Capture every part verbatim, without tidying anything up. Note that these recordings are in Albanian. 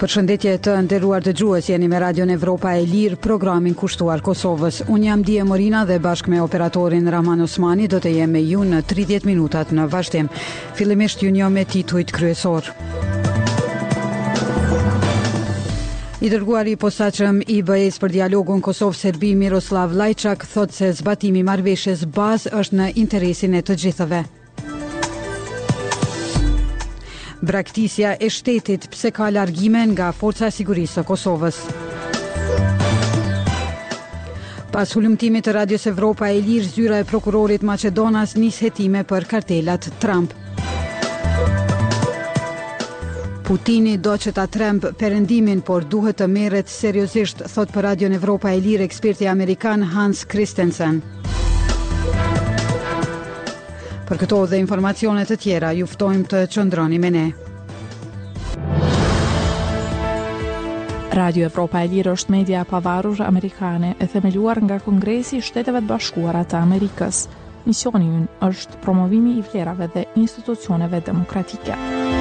Përshëndetje të nderuar dëgjues, jeni me Radion Evropa e Lirë, programin kushtuar Kosovës. Unë jam Dije Morina dhe bashkë me operatorin Rahman Osmani do të jem me ju në tridhjetë minutat në vazhdim. Fillimisht ju njoh me titujt kryesor. I dërguari i posaçëm i B E-s për dialogun Kosovë-Serbi Miroslav Lajçak thotë se zbatimi i marrëveshjes bazë është në interesin e të gjithëve. Braktisja e shtetit pse ka largime nga Forca e Sigurisë së Kosovës. Pas hulumtimit të Radios Evropa e Lirë, zyra e prokurorit Maqedonas nis hetime për kartelat Trump. Putini do që ta tremb perëndimin, por duhet të merret seriozisht, thot për Radion Evropa e Lirë eksperti amerikan Hans Christensen. Për këto dhe informacione të tjera, ju ftojmë të qëndroni me ne. Radio Evropa e Lirë është media e pavarur amerikane e themeluar nga Kongresi i Shteteve të Bashkuara të Amerikës. Misioni ynë është promovimi i vlerave dhe institucioneve demokratike.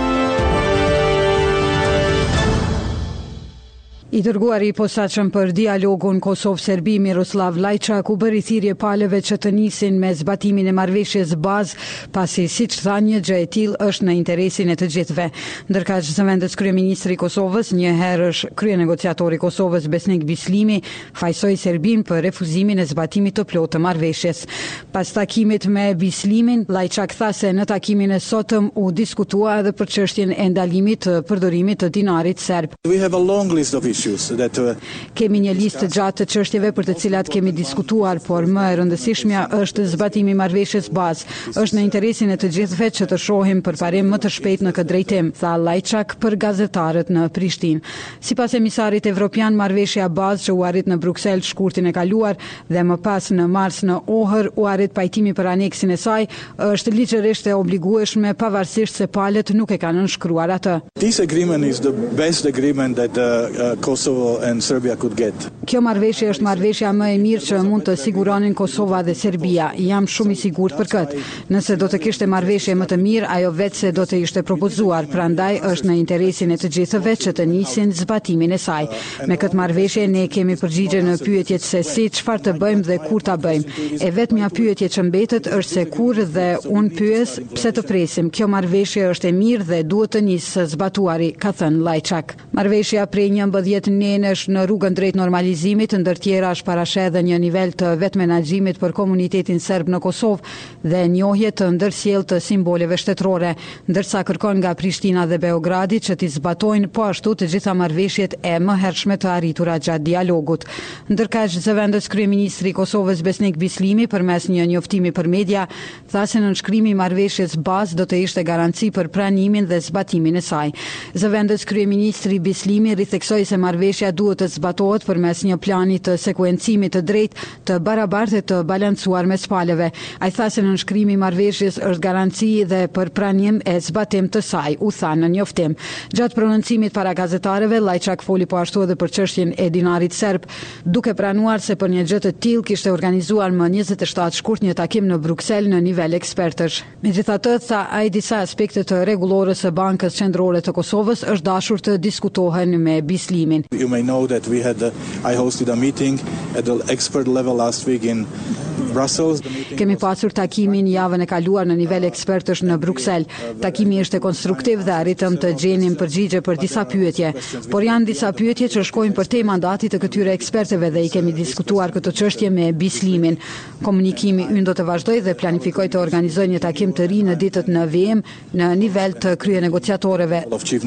I dërguari i posaçëm për dialogun Kosovë-Serbi Miroslav Lajçak u bëri thirrje palëve që të nisin me zbatimin e marrëveshjes bazë, pasi siç tha një gjë e tillë është në interesin e të gjithëve. Ndërkaq zëvendës kryeministri i Kosovës, një herësh kryenegociatori i Kosovës Besnik Bislimi, fajsoi Serbin për refuzimin e zbatimit të plotë të marrëveshjes. Pas takimit me Bislimin, Lajçak tha se në takimin e sotëm u diskutua edhe për çështjen e ndalimit të përdorimit të dinarit serb. We have a long list of That, uh... Kemi një listë gjatë të çështjeve për të cilat kemi diskutuar, por më e rëndësishmja është zbatimi i marrëveshjes bazë. Është në interesin e të gjithëve që të shohim përparim më të shpejt në këtë drejtim, tha Lajçak për gazetarët në Prishtinë. Sipas emisarit evropian, marrëveshja bazë që u arrit në Bruksel shkurtin e kaluar dhe më pas në mars në Ohër u arrit pajtimi për aneksin e saj, është ligjërisht e obligueshme pavarësisht se palët nuk e kanë nënshkruar atë. This agreement is the best agreement that uh, uh, Kosovo and Serbia could get. Kjo marrëveshje është marrëveshja më e mirë që mund të siguronin Kosova dhe Serbia. Jam shumë i sigurt për këtë. Nëse do të kishte marrëveshje më të mirë, ajo vetë se do të ishte propozuar. Prandaj është në interesin e të gjithëve që të nisin zbatimin e saj. Me këtë marrëveshje ne kemi përgjigje në pyetjet se si, çfarë të bëjmë dhe kur ta bëjmë. E vetmja pyetje që mbetet është se kur, dhe unë pyes pse të presim. Kjo marrëveshje është e mirë dhe duhet të nisë zbatuari, ka thënë Lajçak. Marrëveshja prej njëmbëdhjetë nenesh në rrugën drejt normalizimit, ndër tjera është parashe edhe një nivel të vetë menaxhimit për komunitetin serb në Kosovë dhe njohje të ndërsjellë të simboleve shtetërore, ndërsa kërkon nga Prishtina dhe Beogradi që t'i zbatojnë po ashtu të gjitha marrëveshjet e mëhershme të arritura gjatë dialogut. Ndërkaq zëvendës kryeministri i Kosovës Besnik Bislimi përmes një njoftimi për media tha se nënshkrimi i marrëveshjes bazë do të ishte garanci për pranimin dhe zbatimin e saj. Zëvendës kryeministri Bislimi ritheksoi se marrëveshja duhet të zbatohet përmes një plani të sekuencimit të drejtë, të barabartë e të balancuar mes palëve. Ai tha se nënshkrimi i marrëveshjes është garanci dhe për pranim e zbatim të saj, u tha në njoftim. Gjatë prononcimit para gazetarëve, Lajçak foli po ashtu edhe për çështjen e dinarit serb, duke pranuar se për një gjë të tillë kishte organizuar më njëzet e shtatë shkurt një takim në Bruksel në nivel ekspertësh. Megjithatë, tha ai, disa aspekte të rregullorës së Bankës Qendrore të Kosovës është dashur të diskutohen me Bislimin. You may know that we had uh, I hosted a meeting at the expert level last week in Brussels. Kemi pasur takimin javën e kaluar në nivel ekspertësh në Bruksel. Takimi ishte konstruktiv dhe arritëm të gjenim përgjigje për disa pyetje, por janë disa pyetje që shkojnë për te mandatit të këtyre ekspertëve dhe i kemi diskutuar këtë çështje me Bislimin. Komunikimi ynë do të vazhdojë dhe planifikoj të organizoj një takim të ri në ditët në V M në nivel të kryenegociatorëve.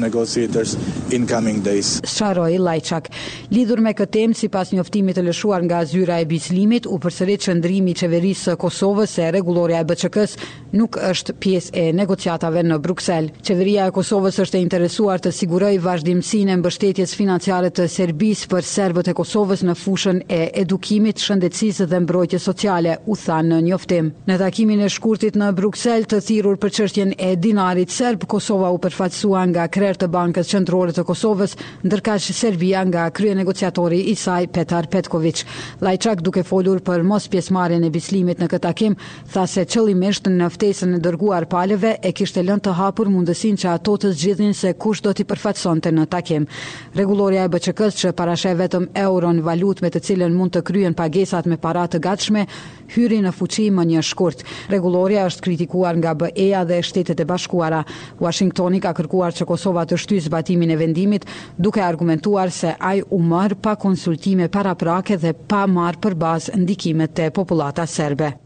Sharoi Lajçak. Lidhur me këtë temë, sipas njoftimit të lëshuar nga zyra e Bislimit, u përsërit qëndrimi i qeverisë së Kosovës se rregulloria e B Q K-s nuk është pjesë e negociatave në Bruksel. Qeveria e Kosovës është e interesuar të sigurojë vazhdimsinë e mbështetjes financiare të Serbisë për serbët e Kosovës në fushën e edukimit, shëndetësisë dhe mbrojtjes sociale, u tha në njoftim. Në takimin e shkurtit në Bruksel të thirrur për çështjen e dinarit serb, Kosova u përfaqësua nga kryer të Bankës Qendrore të Kosovës, ndërkaq Serbia nga kryenegociatori i saj Petar Petković. Lajçak, duke folur për mos pjesëmarrjen e Bislimit në këtë takim tha se qëllimisht në ftesën e dërguar palëve e kishte lënë të hapur mundësinë që ato të zgjidhin se kush do t'i përfaqësonte në takim. Rregulloria e B Q K-s që parasheh vetëm euron, valutë me të cilën mund të kryen pagesat me para të gatshme, hyri në fuqi më një shkurt. Rregulloria është kritikuar nga B E-ja dhe Shtetet e Bashkuara. Washingtoni ka kërkuar që Kosova të shtyjë zbatimin e vendimit, duke argumentuar se ai u mor pa konsultime paraprake dhe pa marrë për bazë ndikimet e popullata serbe.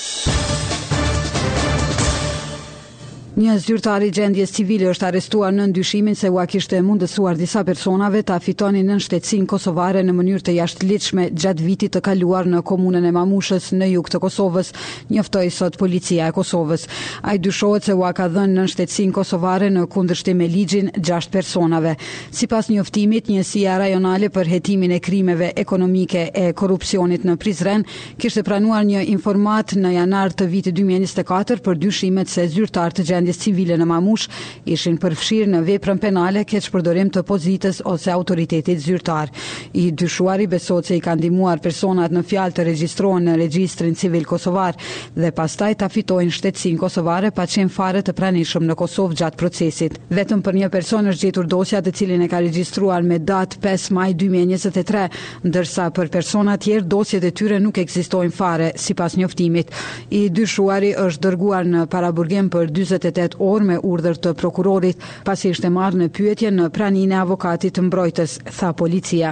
Një zyrtar i gjendjes civile është arrestuar në ndyshimin se ua kishte mundësuar disa personave ta fitonin nënshtetësinë kosovare në mënyrë të jashtëligjshme gjatë vitit të kaluar në komunën e Mamushës në jug të Kosovës, njoftoi sot policia e Kosovës. Ai dyshohet se ua ka dhënë nënshtetësinë kosovare në kundërshtim me ligjin gjashtë personave. Sipas njoftimit, njësia rajonale për hetimin e krimeve ekonomike e korrupsionit në Prizren kishte pranuar një informat në janar të vitit dy mijë e njëzet e katër për dyshimet se zyrtar të gjendjes civile në Mamush ishin përfshirë në veprën penale keq përdorim të pozitës ose autoritetit zyrtar. I dyshuari besohet se i kanë ndihmuar personat në fjalë të regjistrohen në regjistrin civil kosovar dhe pastaj ta fitojnë shtetësinë kosovare pa qenë fare të pranishëm në Kosovë gjatë procesit. Vetëm për një person është gjetur dosja të cilin e ka regjistruar me datë pesë maj dy mijë e njëzet e tre, ndërsa për persona tjerë dosjet e tyre nuk ekzistojnë fare sipas njoftimit. I dyshuari është dërguar në paraburgim për dyzet e tetë orë me urdhër të prokurorit, pasi ishte marrë në pyetje në praninë e avokatit të mbrojtës, tha policia.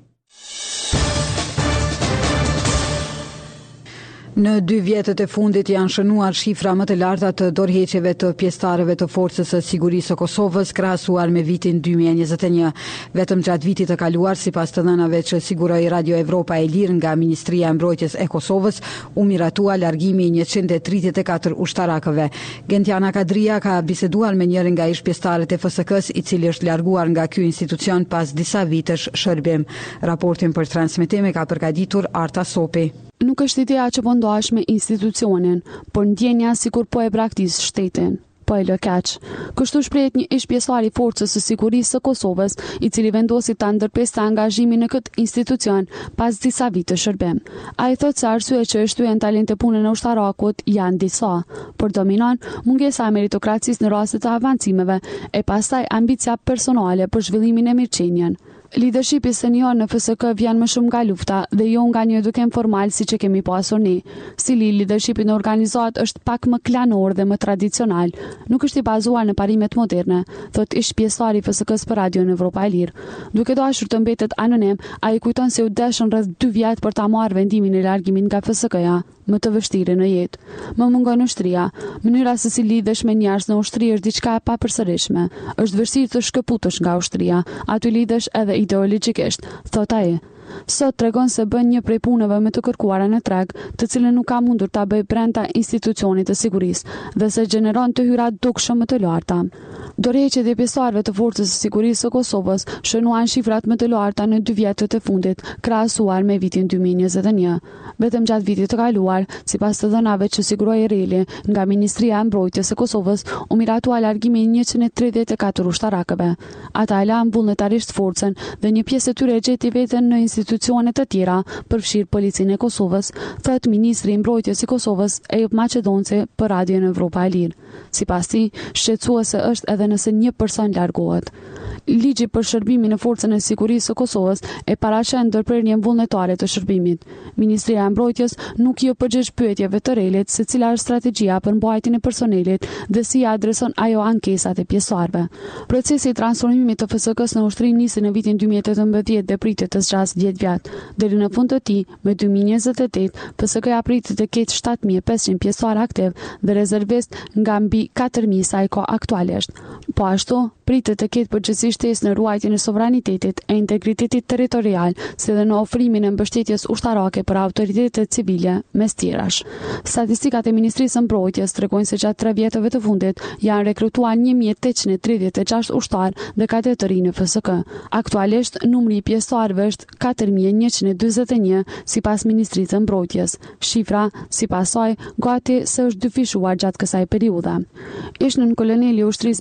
Në dy vjetët e fundit janë shënuar shifra më të larta të dorëheqjeve të pjesëtarëve të Forcës së Sigurisë së Kosovës krahasuar me vitin dy mijë e njëzet e një. Vetëm gjatë vitit të kaluar, sipas të dhënave që siguroi Radio Evropa e Lirë nga Ministria e Mbrojtjes e Kosovës, u miratua largimi i njëqind e tridhjetë e katër ushtarakëve. Gentiana Kadria ka biseduar me njërin nga ish pjesëtarët e F S K-s, i cili është larguar nga ky institucion pas disa vitesh shërbim. Raportin për transmetim e ka përgatitur Arta Sopi. Nuk është ideja që po ndohesh me institucionin, por ndjenja sikur po e braktis shtetin. Po e lë keq. Kështu shprehet një ish pjesëtar i Forcës së Sigurisë së Kosovës, i cili vendosi ta ndërpreste angazhimin në këtë institucion pas disa vite shërbim. Ai thotë se arsye që e shtyen talente punën e ushtarakut janë disa, por dominon mungesa e meritokracisë në raste të avancimeve e pastaj ambicia personale për zhvillimin e mirëqenien. Leadershipi senior në F S K vjen më shumë nga lufta dhe jo nga një edukim formal siç e kemi pasur ne. Stili i leadershipit në organizat është pak më klanor dhe më tradicional, nuk është i bazuar në parimet moderne, thot ish pjesëtar i F S K-s për Radio Evropa e Lirë. Duke dashur të mbetet anonim, ai kujton se u deshën rreth dy vjet për ta marrë vendimin e largimit nga F S K-ja, më të vështirë në jetë. Më mungon ushtria. Mënyra se si lidhesh me njerëz në ushtri është diçka e papërsërishme. Është vështirë të shkëputesh nga ushtria, aty lidhesh edhe ideologjikisht, thot ai. Sot tregon se bën një prej punëve më të kërkuara në treg, të cilën nuk ka mundur ta bëj brenda institucionit të sigurisë dhe se gjeneron të hyra dukshëm më të larta. Dorëheqjet e pjesëtarëve të Forcës së Sigurisë së Kosovës shënuan shifrat më të larta në dy vjetët e fundit, krahasuar me vitin dy mijë e njëzet e një. Vetëm gjatë vitit të kaluar, sipas të dhënave që siguroi Reli nga Ministria e Mbrojtjes së Kosovës, u miratua largimi i njëqind e tridhjetë e katër ushtarakëve. Ata e lanë vullnetarisht forcën dhe një pjesë e tyre gjeti veten në institucione të tjera, përfshirë Policinë e Kosovës, thot Ministri i Mbrojtjes i Kosovës Ejop Maqedonci për Radio Evropa e Lirë. Sipas tij, shqetësuese është edhe nëse një person largohet. Ligji për shërbimin në Forcën e Sigurisë së Kosovës e paraqen ndërprerjen vullnetare të shërbimit. Ministria e Mbrojtjes nuk i përgjigj pyetjeve të Relit se cila është strategjia për mbajtjen e personelit dhe si ja adreson ajo ankesat e pjesëtarëve. Procesi i transformimit të F S K-s në ushtri nisi në vitin dy mijë e tetëmbëdhjetë dhe pritet të zgjasë dhjetë vjet. Deri në fund të tij, me dy mijë e njëzet e tetë, F S K-ja pritet të ketë shtatë mijë e pesëqind pjesëtar aktiv dhe rezervist nga mbi katër mijë sa i ka aktualisht. Po ashtu, pritet të ketë përgjegjësi shtesë në ruajtjen e sovranitetit e integritetit territorial, si dhe në ofrimin e mbështetjes ushtarake për autoritetet civile, mes tjerash. Statistikat e Ministrisë së Mbrojtjes tregojnë se gjatë tre vjetëve të fundit janë rekrutuar një mijë e tetëqind e tridhjetë e gjashtë ushtarë dhe kadet të rinj në F S K. Aktualisht, numri i pjesëtarëve është katër mijë e njëqind e dyzet e një sipas Ministrisë së Mbrojtjes. Shifra, sipas saj, gati se është dyfishuar gjatë kësaj periudhe. Ish nën koloneli i ushtrisë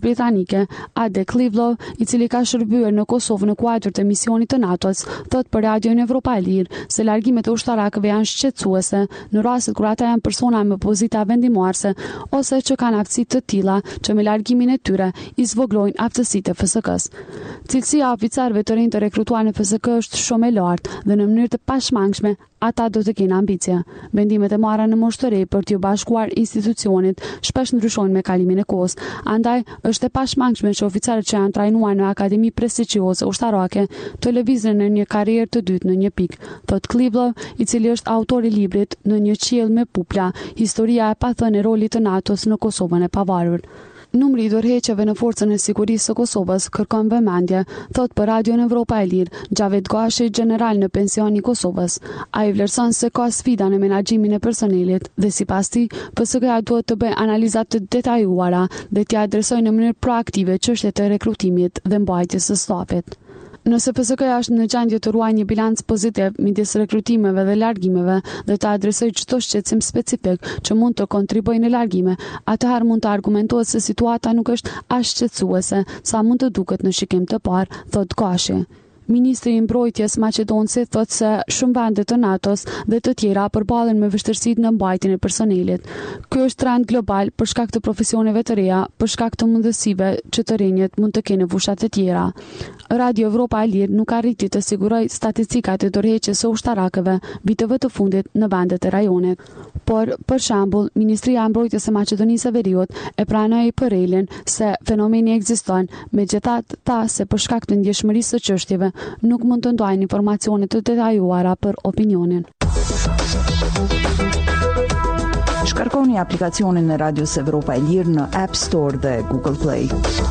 britanike, Ade Klivlo, i cili ka shërbyer në Kosovë në kuadër të misionit të NATO-s, thot për Radion Evropa e Lirë se largimet e ushtarakëve janë shqetësuese në rastet kur ata janë persona me pozita vendimarrëse ose që kanë aftësi të tilla që me largimin e tyre i zvoglojnë aftësitë e F S K-s. Cilësia e oficerëve të rinj të rekrutuar në F S K është shumë e lartë dhe në mënyrë të pashmangshme ata do të kenë ambicie. Vendimet e marra në moshtëri për t'ju bashkuar institucionit shpesh ndryshojnë me kalimin e kohës. Andaj është e pashmangshme që oficerët që janë trajnuar në akademi prestigjioze ushtarake të lëvizën në një karrierë të dytë në një pikë, thot Klivlo, i cili është autori i librit Në një qiell me pupla, historia e pathënë e rolit të NATO-s në Kosovën e pavarur. Numri i dorëheqjeve në forcën e sigurisë së Kosovës kërkon vëmendje, thot për Radion Evropa e Lirë Xhavet Gashi, general në pension i Kosovës. Ai vlerëson se ka sfida në menaxhimin e personelit dhe sipas tij, P S K-ja duhet të bëjë analiza të detajuara dhe t'i adresojë në mënyrë proaktive çështjet e rekrutimit dhe mbajtjes së stafit. Nëse P S K-ja është në gjendje të ruajë një bilanc pozitiv midis rekrutimeve dhe largimeve dhe të adresojë çdo shqetësim specifik që mund të kontribuojë në largime, atëherë mund të argumentohet se situata nuk është aq shqetësuese sa mund të duket në shikim të parë, thot Gashi. Ministri i Mbrojtjes maqedonësi thot se shumë vende të NATO-s dhe të tjera përballen me vështirësitë në mbajtjen e personelit. Ky është trend global për shkak të profesioneve të reja, për shkak të mundësive që të rinjët mund të kenë në fushat e tjera. Radio Evropa e Lirë nuk arriti të sigurojë statistikat e dorëheqjes së ushtarakëve viteve të fundit në vendet e rajonit. Por, për shembull, Ministria e Mbrojtjes së Maqedonisë së Veriut e pranoi përrelin se fenomeni ekziston, megjithatë tha se për shkak të ndjeshmërisë së çështjeve nuk mund të ndajnë informacione të detajuara për opinionin. Shkarkoni aplikacionin e Radios Evropa e Lirë në App Store dhe Google Play.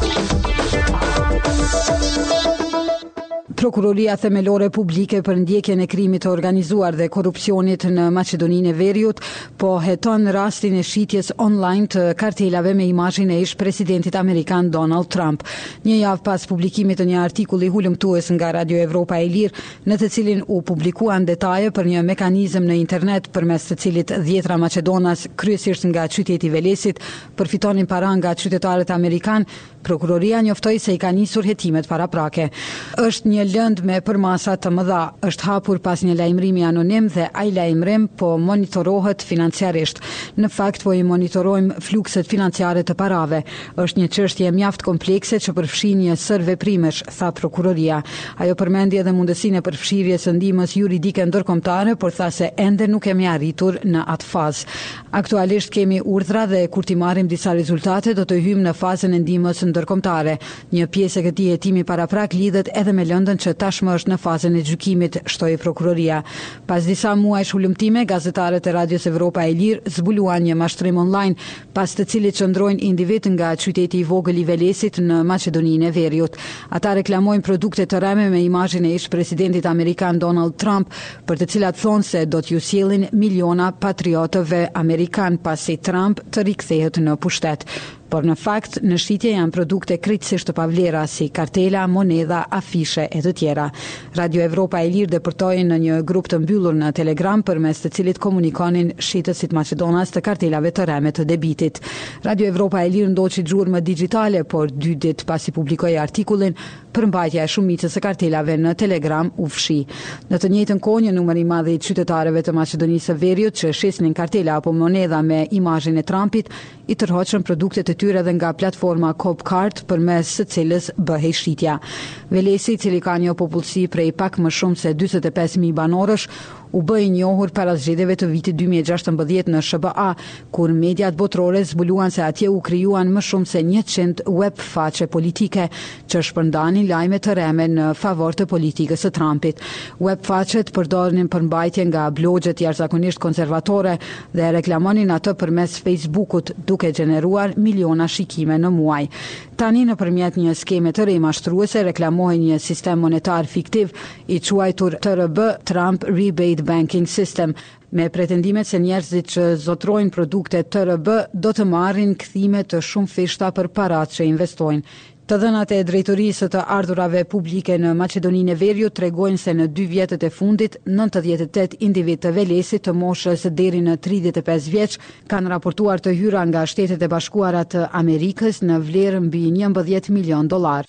Prokuroria Themelore Publike për ndjekjen e krimit të organizuar dhe korrupsionit në Maqedoninë e Veriut po heton rastin e shitjes online të kartelave me imazhin e ish presidentit amerikan Donald Trump. Një javë pas publikimit të një artikulli hulumtues nga Radio Evropa e Lirë, në të cilin u publikuan detaje për një mekanizëm në internet përmes të cilit dhjetra maqedonas, kryesisht nga qyteti Velesit, përfitonin para nga qytetarët amerikan, prokuroria njoftoi se i ka nisur hetimet paraprake. Është një lëndë me përmasa të mëdha, është hapur pas një lajmërimi anonim dhe ai lajmërim po monitorohet financiarisht. Në fakt po i monitorojmë flukset financiare të parave. Është një çështje mjaft komplekse që përfshin një sër veprimesh, tha prokuroria. Ajo përmendi edhe mundësinë e përfshirjes së ndihmës juridike ndërkombëtare, por tha se ende nuk kemi arritur në atë fazë. Aktualisht kemi urdhra dhe kur t'i marrim disa rezultate do të hyjmë në fazën e ndihmës ndërkombëtare. Një pjesë e këtij hetimi paraprak lidhet edhe me lëndën që tashmë është në fazën e gjykimit, shtoi prokuroria. Pas disa muajsh hulumtime, gazetarët e Radios Evropa e Lirë zbuluan një mashtrim online, pas të cilit qëndrojnë individ nga qyteti i vogël i Velesit në Maqedoninë e Veriut. Ata reklamojnë produkte të rreme me imazhin e ish presidentit amerikan Donald Trump, për të cilat thonë se do t'ju sjellin miliona patriotëve amerikan pasi Trump të rikthehet në pushtet. Por në fakt, në shitje janë produkte krejtësisht të pavlera si kartela, monedha, afishe e të tjera. Radio Evropa e Lirë depërtoi në një grup të mbyllur në Telegram përmes të cilit komunikonin shitësit maqedonas të kartelave të rreme të debitit. Radio Evropa e Lirë ndoqi xhurmë digjitale, por dy ditë pasi publikoi artikullin, përmbajtja e shumicës së kartelave në Telegram u fshi. Në të njëjtën kohë, një numër i madh i qytetarëve të Maqedonisë së Veriut që shisnin kartela apo monedha me imazhin e Trumpit, i tërhoqën produktet e tyre dhe nga platforma Copcard përmes së cilës bëhej shitja. Velesi, i cili ka një popullsi prej pak më shumë se njëzet e pesë mijë banorësh, u bë i njohur para zgjedhjeve të vitit dy mijë e gjashtëmbëdhjetë në Sh B A, kur mediat botërore zbuluan se atje u krijuan më shumë se njëqind web faqe politike që shpërndanin lajme të rreme në favor të politikës së Trumpit. Web faqet përdornin përmbajtje nga blogjet jashtëzakonisht konservatore dhe reklamonin atë përmes Facebookut, duke gjeneruar miliona shikime në muaj. Tani nëpërmjet një skeme të re mashtruese reklamohej një sistem monetar fiktiv i quajtur T R B, Trump Rebate Banking System, me pretendimet se njerëzit që zotrojnë produkte T R B do të marrin kthime të shumë fishta për paratë që investojnë. Të dhënat e drejtorisë të ardhurave publike në Maqedoninë e Veriut tregojnë se në dy vjetët e fundit, nëntëdhjetë e tetë individ të velesit të moshës deri në tridhjetë e pesë vjeç kanë raportuar të hyra nga Shtetet e Bashkuara të Amerikës në vlerë mbi njëmbëdhjetë milion dollar.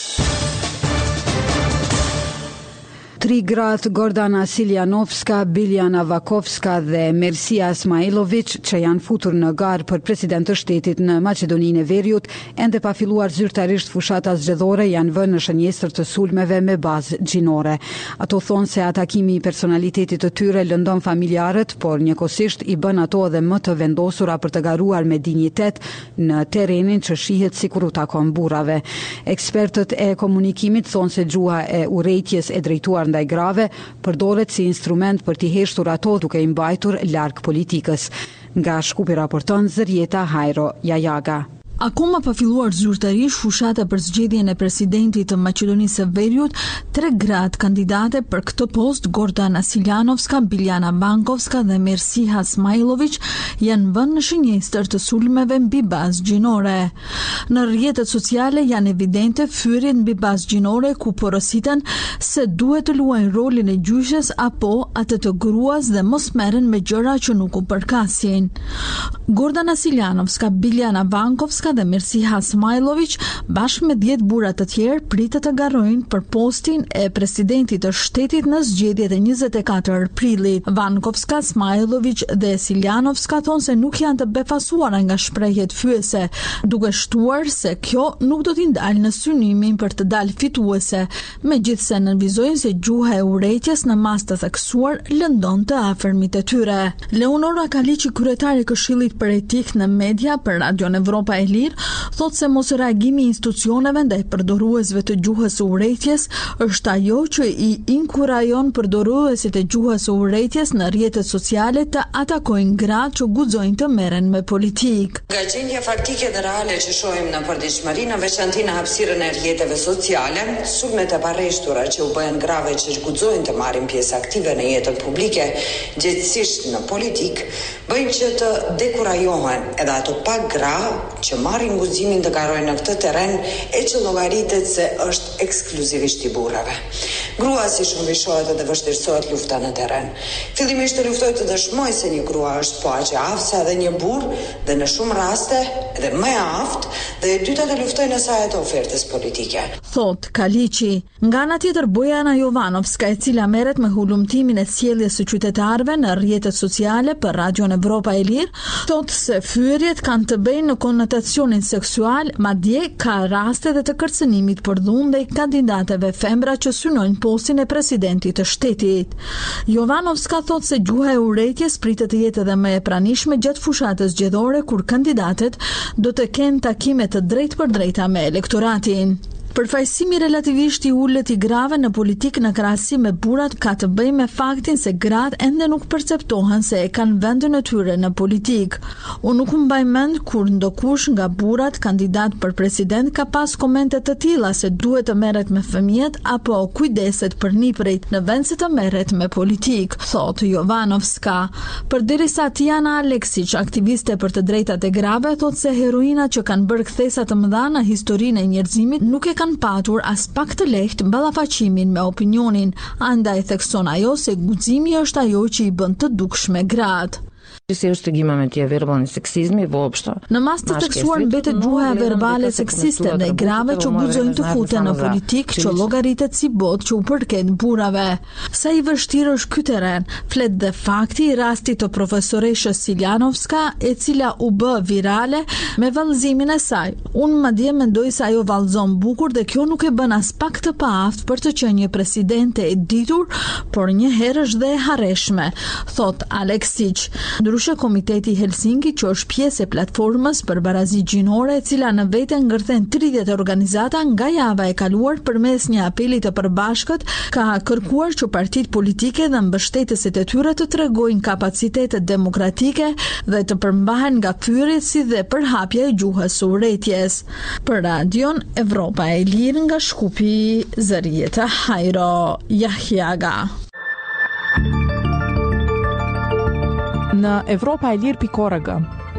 Tri gratë Gordana Siljanovska, Biljana Vakovska dhe Mersia Smailovic, që janë futur në garë për president të shtetit në Maqedoninë e Veriut, ende pa filluar zyrtarisht fushata zgjedhore, janë vënë në shënjestër të sulmeve me bazë gjinore. Ato thonë se atakimi i personalitetit të tyre lëndon familjarët, por njëkohësisht i bën ato edhe më të vendosura për të garuar me dinjitet në terrenin që shihet sikur u takon burrave. Ekspertët e komunikimit thonë se gjuha e urrejtjes e drejtuar ndaj grave përdoret si instrument për t'i heshtur ato duke i mbajtur larg politikës. Nga Shkupi raporton Zërieta Hajro Jajaga. Akoma pa filluar zyrtarisht fushata për zgjedhjen e presidentit të Maqedonisë së Veriut, tre gratë kandidate për këtë post, Gordana Siljanovska, Biljana Bankovska dhe Mersiha Smailovic, janë vënë në shënjestër të sulmeve mbi bazë gjinore. Në rrjetet sociale janë evidente fyrjet mbi bazë gjinore ku porositen se duhet të luajnë rolin e gjyshes apo atë të gruas dhe mos merren me gjëra që nuk u përkasin. Gordana Siljanovska, Biljana Bankovska dhe Mersiha Smailovic bashkë me dhjetë burra të tjerë pritet të garojnë për postin e presidentit të shtetit në zgjedhjet e njëzet e katër prillit. Vankovska, Smailovic dhe Siljanovska thonë se nuk janë të befasuara nga shprehjet fyese, duke shtuar se kjo nuk do t'i ndalë në synimin për të dalë fituese, megjithse nënvizojnë se gjuha e urrejtjes në mas të theksuar lëndon të afërmit e tyre. Leonora Kaliqi, kryetari i Këshillit për Etik në Media për Radion Evropa e thot se mos reagimi i institucioneve ndaj përdoruesve të gjuhës së urrejtjes është ajo që i inkurajon përdoruesit e gjuhës së urrejtjes në rrjetet sociale të atakojnë gratë që guxojnë të merren me politikë. Nga gjendja faktike dhe reale që shohim në përditshmëri, në veçanti në hapësirën e rrjeteve sociale, sulmet e parreshtura që u bëhen grave që guxojnë të marrin pjesë aktive në jetën publike, gjithsesi në politikë, bëjnë që të dekurajohen edhe ato pak gra që marrin guximin të garojnë në këtë terren e që llogaritet se është ekskluzivisht i burrave. Grua si shumërishohet dhe vështirësohet lufta në terren. Fillimisht të luftoj të dëshmoj se një grua është po aq e aftë sa edhe një burr dhe në shumë raste edhe më e aftë, dhe e dyta të luftoj në sa të ofertës politike. Thot Kaliqi. Nga ana tjetër, Bojana Jovanovska, e cila merret me hulumtimin e sjelljes së qytetarëve në rrjetet sociale për Radion Evropa e Lirë, thot se fyerjet kanë të bëjnë në konotacionin seksual, madje ka raste dhe të kërcënimit për dhunë ndaj kandidateve femra që synojnë postin e presidentit të shtetit. Jovanovska thot se gjuha e urrejtjes pritet të jetë edhe më e pranishme gjatë fushatës zgjedhore kur kandidatet do të kenë takime të drejtë për drejta me elektoratin. Përfaqësimi relativisht i ulët i grave në politikë në krahasim me burrat ka të bëjë me faktin se gratë ende nuk perceptohen se e kanë vendin e tyre në politikë. Unë nuk mbaj mend kur ndokush nga burrat kandidat për president ka pas komente të tilla se duhet të merret me fëmijët apo kujdeset për nipërit në vend se të merret me politikë, thot Jovanovska. Përderisa Tiana Aleksić, aktiviste për të drejtat e grave, thot se heroinat që kanë bërë kthesa të mëdha në historinë e njerëzimit nuk e kanë kanë patur as pak të lehtë ballafaqimin me opinionin, andaj thekson ajo se guximi është ajo që i bën të dukshme gratë. Все още ги имаме тия вербални сексизми въобще. Në mas të teksuar mbetet gjuha e verbale seksiste dhe grave që guxojnë të futen në politikë që llogaritet si botë që u përket burrave. Sa i vështirë është ky terren, flet dhe fakti i rastit të profesoreshës Siljanovska, e cila u bë virale me vallëzimin e saj. Unë madje mendoj se ajo vallëzon bukur dhe kjo nuk e bën as pak të paaft për të qenë një presidente e ditur, por një herë është dhe e harreshme, thot Aleksić. Ndryshe, Komiteti i Helsinki, që është pjesë e platformës për barazi gjinore, e cila në vete ngërthen tridhjetë organizata nga java e kaluar përmes një apeli të përbashkët, ka kërkuar që partitë politike dhe mbështetësit e tyre të tregojnë kapacitete demokratike dhe të përmbahen nga fyerjet si dhe përhapja e gjuhës së urrejtjes. Për Radion Evropa e Lirë nga Shkupi, Zërieta Hajro Jajaga. Në Evropa e Lirë pikë org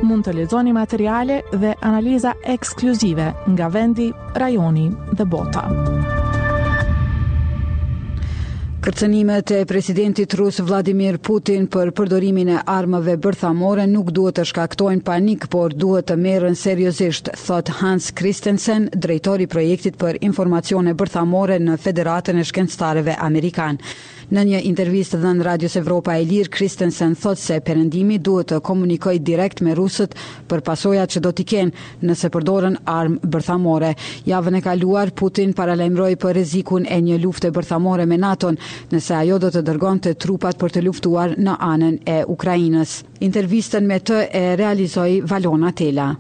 Mund të lexoni materiale dhe analiza ekskluzive nga vendi, rajoni dhe bota. Kërcënimet e presidentit rus Vladimir Putin për përdorimin e armëve bërthamore nuk duhet të shkaktojnë panik, por duhet të merren seriozisht, thot Hans Christensen, drejtori i projektit për informacione bërthamore në Federatën e Shkencëtarëve Amerikan. Në një intervistë dhënë Radios Evropa e Lirë, Christensen thot se perëndimi duhet të komunikojë direkt me rusët për pasojat që do t'i kenë nëse përdoren armë bërthamore. Javën e kaluar, Putin paralajmëroi për rrezikun e një lufte bërthamore me NATO-n, nëse ajo do të dërgonte trupat për të luftuar në anën e Ukrainës. Intervistën me të e realizoi Valona Tela.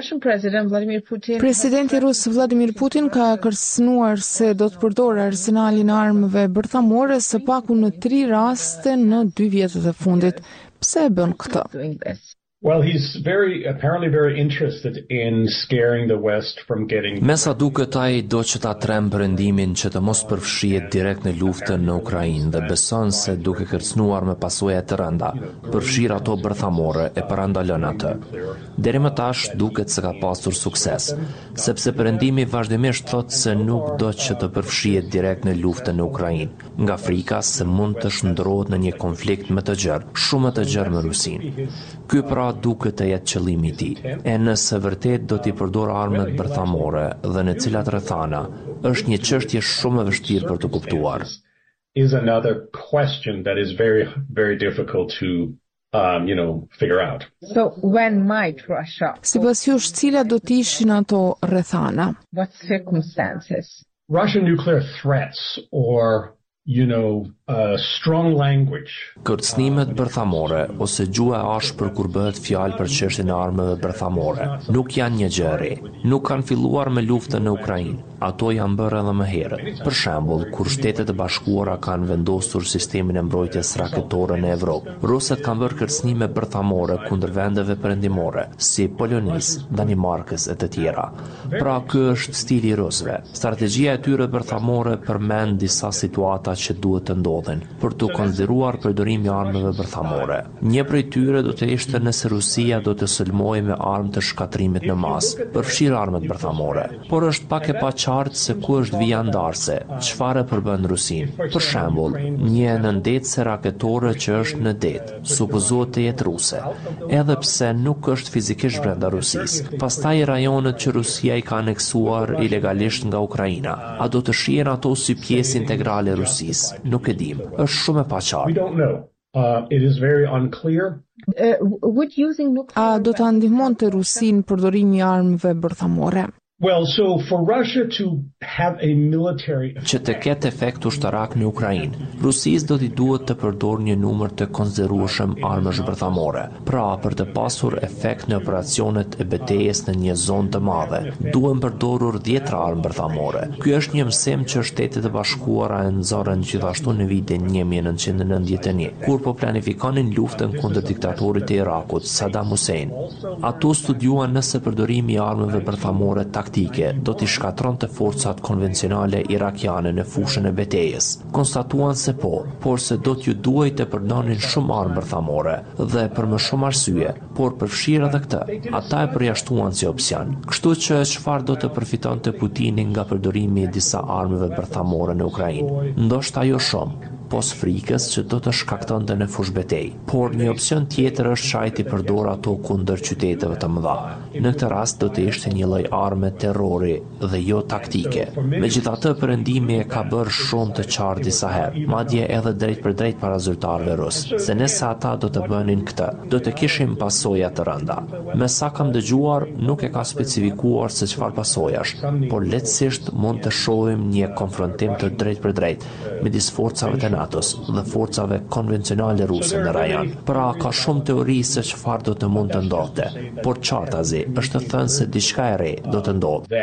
Presidenti rus Vladimir Putin ka kërcënuar se do të përdorë arsenalin e armëve bërthamore së paku në tre raste në dy vjetët e fundit. Pse e bën këtë? Well, he's very apparently very interested in scaring the West from getting. Me sa duket ai do që ta trem perëndimin që të mos përfshihet direkt në luftën në Ukrainë dhe beson se duke kërcënuar me pasoja të rënda, përfshir ato bërthamore e parandalon atë. Deri më tash duket se ka pasur sukses, sepse perëndimi vazhdimisht thotë se nuk do që të përfshihet direkt në luftën në Ukrainë, nga frika se mund të shndërrohet në një konflikt më të gjerë, shumë më të gjerë me Rusinë. Ky pra duket të jetë qëllimi i tij. E nëse vërtet do t'i përdor armët bërthamore dhe në cilat rrethana, është një çështje shumë e vështirë për të kuptuar. Is another question that is very very difficult to um you know figure out. So when might Russia? Sipas jush, cilat do të ishin ato rrethana? What circumstances? Russian nuclear threats or you know uh, strong language. Kërcënimet bërthamore ose gjuha e ashpër kur bëhet fjalë për çështjen e armëve bërthamore nuk janë një gjë e re. Nuk kanë filluar me luftën në Ukrainë. Ato janë bërë edhe më herët. Për shembull, kur Shtetet e Bashkuara kanë vendosur sistemin e mbrojtjes raketore në Evropë, rusët kanë bërë kërcënime bërthamore kundër vendeve perëndimore, si Polonisë, Danimarkës e të tjera. Pra, ky është stili i rusëve. Strategjia e tyre bërthamore përmend disa situata që duhet të ndodhin për të konsideruar përdorimi i armëve bërthamore. Një prej tyre do të ishte nëse Rusia do të sulmojë me armë të shkatrimit në masë, përfshirë armët bërthamore. Por është pak e paqartë se ku është vija ndarse, çfarë përbën Rusinë. Për shembull, një nëndetse raketore që është në det, supozohet të jetë ruse, edhe pse nuk është fizikisht brenda Rusisë. Pastaj rajonet që Rusia i ka aneksuar ilegalisht nga Ukraina, a do të shihen ato si pjesë integrale e Rusisë? Nuk e dim. Është shumë e paqartë. Uh, it is very unclear. Uh, would using nuclear... A do të ndihmonte Rusinë përdorimi i armëve bërthamore? Well, so for Russia to have a military që të ketë efekt ushtarak në Ukrainë, Rusisë do t'i duhet të përdorë një numër të konsiderueshëm armësh bërthamore. Pra, për të pasur efekt në operacionet e betejës në një zonë të madhe, duhen përdorur dhjetra armë bërthamore. Ky është një mësim që Shtetet e Bashkuara e nxorën gjithashtu në vitin një mijë e nëntëqind e nëntëdhjetë e një, kur po planifikonin luftën kundër diktatorit të Irakut, Saddam Hussein. Ato studiuan nëse përdorimi i armëve bërthamore do t'i shkatron të forcat konvencionale irakiane në fushën e betejës. Konstatuan se po, por se do t'ju duhej të përdonin shumë armë bërthamore dhe për më shumë arsye, por përfshirë edhe këtë. Ata e përjashtuan si opsion. Kështu që çfarë do të përfitonte Putini nga përdorimi i disa armëve bërthamore në Ukrainë? Ndoshta jo shumë, pos frikës që do të shkaktonte në fushë betej. Por një opsion tjetër është çajti përdor ato kundër qyteteve të mëdha. Në këtë rast do të ishte një lloj arme terrori dhe jo taktike. Megjithatë, perëndimi e ka bërë shumë të qartë disa herë, madje edhe drejt për drejt para zyrtarëve rus, se nëse ata do të bënin këtë, do të kishin pasoja të rënda. Me sa kam dëgjuar, nuk e ka specifikuar se çfarë pasojash, por lehtësisht mund të shohim një konfrontim të drejt për drejt midis forcave të NATO-s dhe forcave konvencionale ruse në rajon. Pra, ka shumë teori se çfarë do të mund të ndodhte, por qartazi është të thënë se diçka e re do të ndodhë.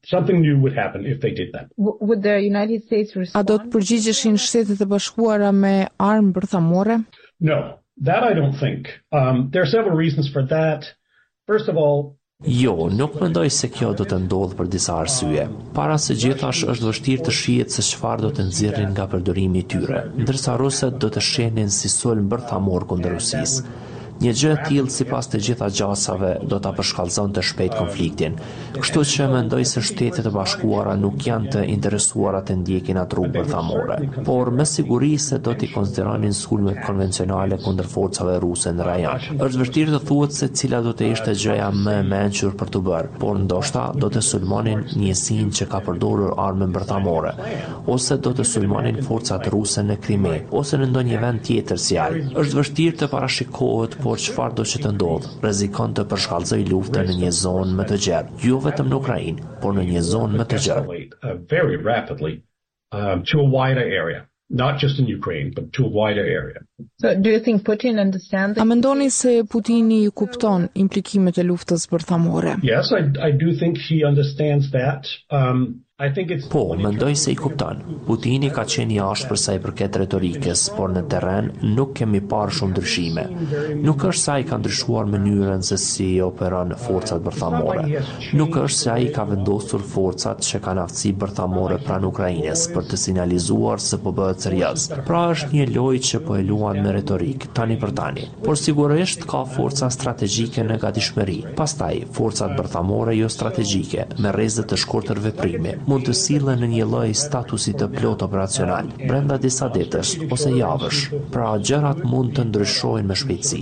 A do të përgjigjeshin Shtetet e Bashkuara me armë bërthamore? No, that I don't think. Um, there are several reasons for that. First of all, Jo, nuk mendoj se kjo do të ndodhë për disa arsye. Para se gjithash është vështirë të shihet se çfarë do të nxjerrin nga përdorimi i tyre, ndërsa rusët do të shenin si sulm bërthamor kundër Rusisë. Një gjë e tillë sipas të gjitha gjasave do ta përshkallëzonte shpejt konfliktin. Kështu që mendoj se Shtetet e Bashkuara nuk janë të interesuara të ndjekin atë rrugë bërthamore, por me siguri se do t'i konsideronin sulmet konvencionale kundër forcave ruse në rajon. Është vështirë të thuhet se cila do të ishte gjëja më e mençur për të bërë, por ndoshta do të sulmonin njësinë që ka përdorur armën bërthamore, ose do të sulmonin forcat ruse në Krime, ose në ndonjë vend tjetër si ai. Është vështirë të parashikohet, por çfarë do që të ndodhë, rrezikon të përshkallëzoj luftën në një zonë më të gjerë, jo vetëm në Ukrainë, por në një zonë më të gjerë. Very rapidly um, to a wider area. Not just in Ukraine, but to a wider area. So do you think Putin understands? A mendoni se Putini kupton implikimet e luftës bërthamore? Yes, I I do think he understands that. Um I think it's Po, mendoj se i kupton. Putini ka qenë i ashpër sa i përket retorikës, por në terren nuk kemi parë shumë ndryshime. Nuk është se ai ka ndryshuar mënyrën se si operon forcat bërthamore. Nuk është se ai ka vendosur forcat që kanë aftësi bërthamore pranë Ukrainës për të sinjalizuar se po bëhet serioz. Pra është një lojë që po e luan me retorik, tani për tani. Por sigurisht ka forca strategjike në gatishmëri. Pastaj, forcat bërthamore jo strategjike, me rrezet të shkurtër veprimi, mund të sillen në një lloj statusi të plot operacional, brenda disa ditësh ose javësh. Pra gjërat mund të ndryshojnë me shpejtësi.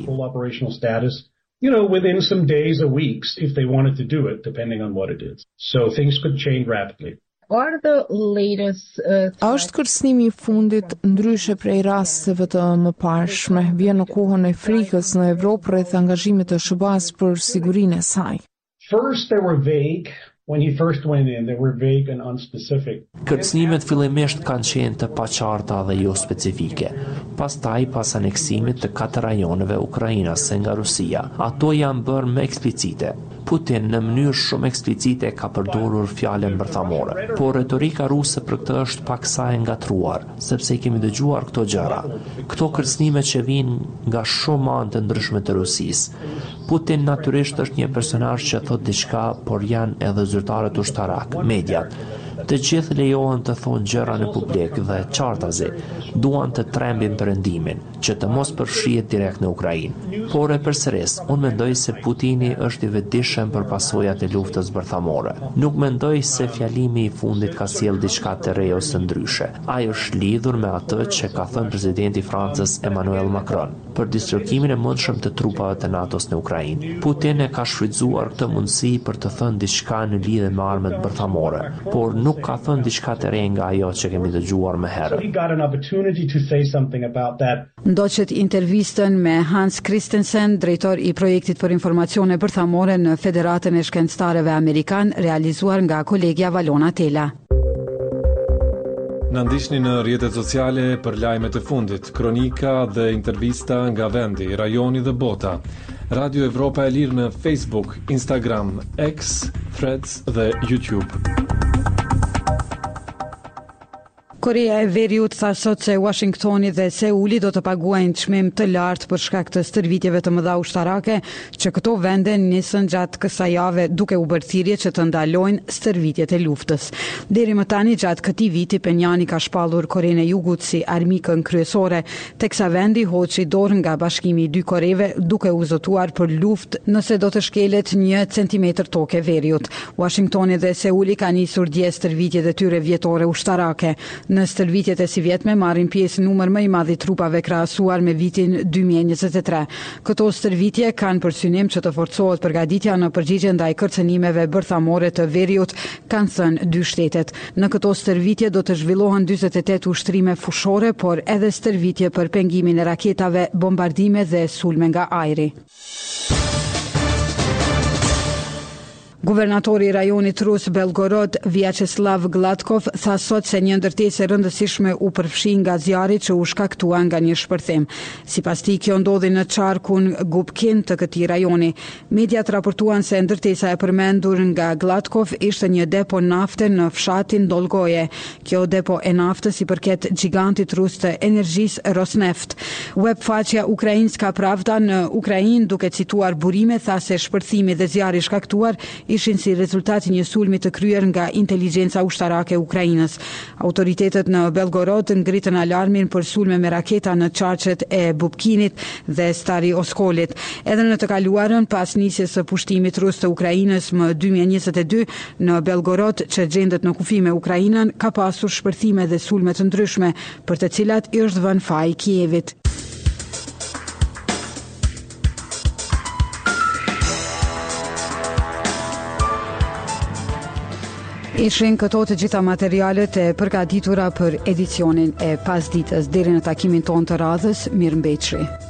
You know, within some days or weeks, if they wanted to do it, depending on what it is. So things could change rapidly. Are the latest uh, A është kërcënimi i fundit ndryshe prej rasteve të mëparshme? Vjen në kohën e frikës në Evropë rreth angazhimit të S B A-s për sigurinë e saj. First they were vague. When he first went in, they were vague and unspecific. Kërcënimet fillimisht kanë qenë të paqarta dhe jo specifike. Pastaj, pas aneksimit të katër rajoneve ukrainase nga Rusia, ato janë bërë më eksplicite. Putin në mënyrë shumë eksplicite ka përdorur fjalën bërthamore, por retorika ruse për këtë është paksa e ngatruar, sepse i kemi dëgjuar këto gjëra. Këto kërcënime që vijnë nga shumë anë të ndryshme të Rusisë. Putin natyrisht është një personazh që thot diçka, por janë edhe zyrtarët ushtarak, mediat. Të gjithë lejohen të thonë gjëra në publik dhe qartazi duan të trembin perëndimin, që të mos përfshihet direkt në Ukrainë. Por e përsëris, unë mendoj se Putini është i vetëdijshëm për pasojat e luftës bërthamore. Nuk mendoj se fjalimi i fundit ka sjellë diçka të re ose ndryshe. Ai është lidhur me atë që ka thënë presidenti i Francës Emmanuel Macron për dislokimin e mundshëm të trupave të NATO-s në Ukrainë. Putin e ka shfrytzuar këtë mundësi për të thënë diçka në lidhje me armët bërthamore, por nuk ka thënë diçka të re nga ajo që kemi dëgjuar më herët. Ndoqet intervistën me Hans Christensen, drejtor i projektit për informacione bërthamore në Federatën e Shkencëtarëve Amerikan, realizuar nga kolegja Valona Tela. Në ndiqni në rrjetet sociale për lajmet e fundit, kronika dhe intervista nga vendi, rajoni dhe bota. Radio Evropa e Lirë në Facebook, Instagram, X, Threads dhe YouTube. Korea e Veriut tha sot se Washingtoni dhe Seuli do të paguajnë çmim të lartë për shkak të stërvitjeve të mëdha ushtarake që këto vende nisën gjatë kësaj jave, duke u bërë thirrje që të ndalojnë stërvitjet e luftës. Deri më tani gjatë këtij viti Penjani ka shpallur Korenë e Jugut si armikën kryesore, teksa vendi hoqi dorë nga Bashkimi i dy Koreve, duke u zotuar për luftë nëse do të shkelet një centimetër tokë Veriut. Washingtoni dhe Seuli kanë nisur dje stërvitjet e tyre vjetore ushtarake. Në stërvitjet e sivjetme marrin pjesë numër më i madh i trupave krahasuar me vitin dy mijë e njëzet e tre. Këto stërvitje kanë për synim që të forcohet përgatitja në përgjigje ndaj kërcënimeve bërthamore të Veriut, kanë thënë dy shtetet. Në këto stërvitje do të zhvillohen dyzet e tetë ushtrime fushore, por edhe stërvitje për pengimin e raketave, bombardime dhe sulme nga ajri. Guvernatori i rajonit rus Belgorod, Vyacheslav Gladkov, tha sot se një ndërtesë rëndësishme u përfshi nga zjarri që u shkaktua nga një shpërthim. Sipas tij, kjo ndodhi në qarkun Gubkin të këtij rajoni. Mediat raportuan se ndërtesa e përmendur nga Gladkov ishte një depo nafte në fshatin Dolgoje. Kjo depo e naftës i përket gigantit rus të energjisë Rosneft. Webfaqja Ukrainska Pravda në Ukrainë, duke cituar burime, tha se shpërthimi dhe zjarri shkaktuar ishin si rezultati një sulmi të kryer nga inteligjenca ushtarake e Ukrainës. Autoritetet në Belgorod ngritën alarmin për sulme me raketa në qarqet e Bubkinit dhe Stari Oskolit. Edhe në të kaluarën, pas nisjes së pushtimit rus të Ukrainës më dy mijë e njëzet e dy në Belgorod, që gjendet në kufi me Ukrainën, ka pasur shpërthime dhe sulme të ndryshme, për të cilat i është vënë faj Kievit. Ishin këto të gjitha materialet e përgatitura për edicionin e pasdites. Deri në takimin ton të radhës, mirëmbëjtje.